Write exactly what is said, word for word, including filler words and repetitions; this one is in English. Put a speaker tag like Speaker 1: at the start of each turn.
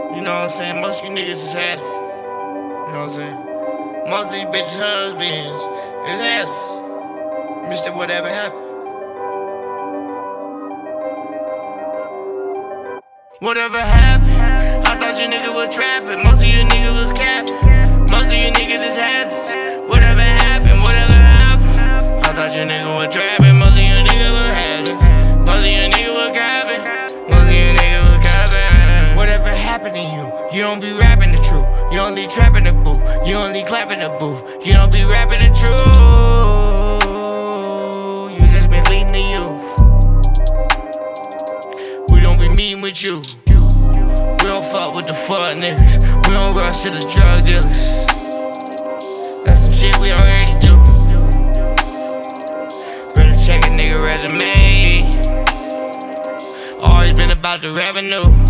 Speaker 1: You know what I'm saying? Most of you niggas is assholes. You know what I'm saying? Most of these bitches' husbands is assholes. Mister Whatever happened. Whatever happened? I thought you niggas was trapping. Most of you niggas was capping. Most of you niggas is hazards. Whatever happened? Whatever happened? I thought you niggas was trapping. Most of you niggas was hazards. Most of you niggas was capping. Most of you niggas was capping. Whatever happened to you? You don't be rapping the truth. You only trapping the booth. You only clapping the booth. You don't be rapping the truth. You just been leading the youth. We don't be meeting with you. We don't fuck with the fuck niggas. We don't rush to the drug dealers. That's some shit we already do. Better check a nigga resume. Always been about the revenue.